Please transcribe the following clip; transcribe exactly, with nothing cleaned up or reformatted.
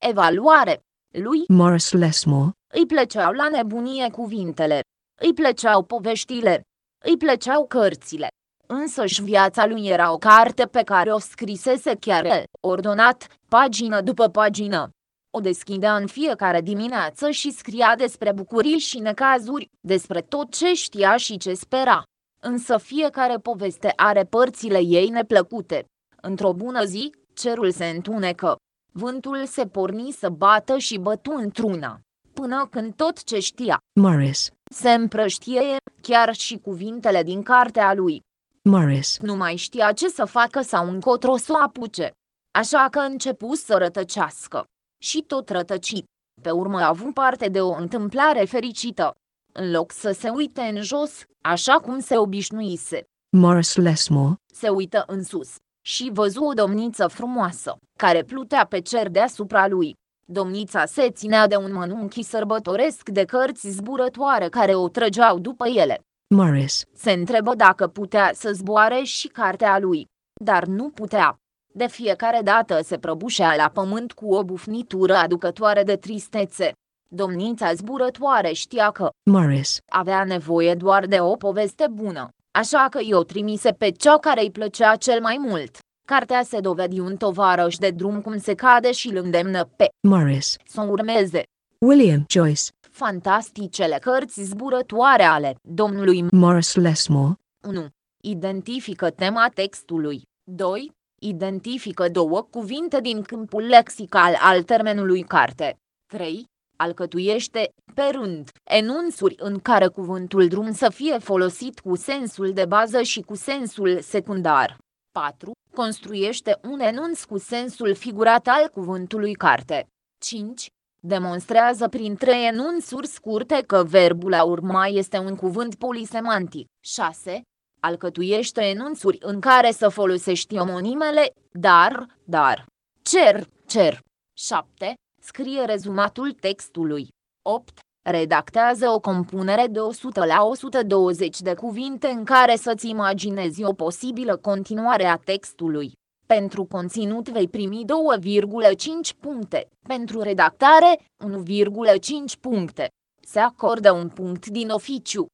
Evaluare. Lui Morris Lesmore. îi plăceau la nebunie cuvintele. Îi plăceau poveștile. Îi plăceau cărțile. Însăși viața lui era o carte pe care o scrisese chiar el, ordonat, pagină după pagină. O deschidea în fiecare dimineață și scria despre bucurii și necazuri, despre tot ce știa și ce spera. Însă fiecare poveste are părțile ei neplăcute. Într-o bună zi, cerul se întunecă. Vântul se porni să bată și bătu într-una. Până când tot ce știa, Morris. se împrăștie, chiar și cuvintele din cartea lui. Morris. Nu mai știa ce să facă sau încotro să o apuce. Așa că începu să rătăcească. Și tot rătăci. Pe urmă a avut parte de o întâmplare fericită. În loc să se uite în jos, așa cum se obișnuise, Morris Lesmore. se uită în sus și văzu o domniță frumoasă, care plutea pe cer deasupra lui. Domnița se ținea de un mănunchi sărbătoresc de cărți zburătoare care o trăgeau după ele. Morris. Se întrebă dacă putea să zboare și cartea lui, dar nu putea. De fiecare dată se prăbușea la pământ cu o bufnitură aducătoare de tristețe. Domnița zburătoare știa că Morris. avea nevoie doar de o poveste bună, așa că i-o trimise pe cea care îi plăcea cel mai mult. Cartea se dovedi un tovarăș de drum cum se cade și îl îndemnă pe Morris. să urmeze. William Joyce. Fantasticele cărți zburătoare ale domnului Morris Lesmore. unu. Identifică tema textului. doi. Identifică două cuvinte din câmpul lexical al termenului carte. trei. Alcătuiește, pe rând, enunțuri în care cuvântul drum să fie folosit cu sensul de bază și cu sensul secundar. patru. Construiește un enunț cu sensul figurat al cuvântului carte. cinci. Demonstrează prin trei enunțuri scurte că verbul a urma este un cuvânt polisemantic. șase. Alcătuiește enunțuri în care să folosești omonimele, dar, dar, cer, cer. șapte. Scrie rezumatul textului. opt. Redactează o compunere de o sută la o sută douăzeci de cuvinte în care să-ți imaginezi o posibilă continuare a textului. Pentru conținut vei primi doi virgulă cinci puncte, pentru redactare unu virgulă cinci puncte. Se acordă un punct din oficiu.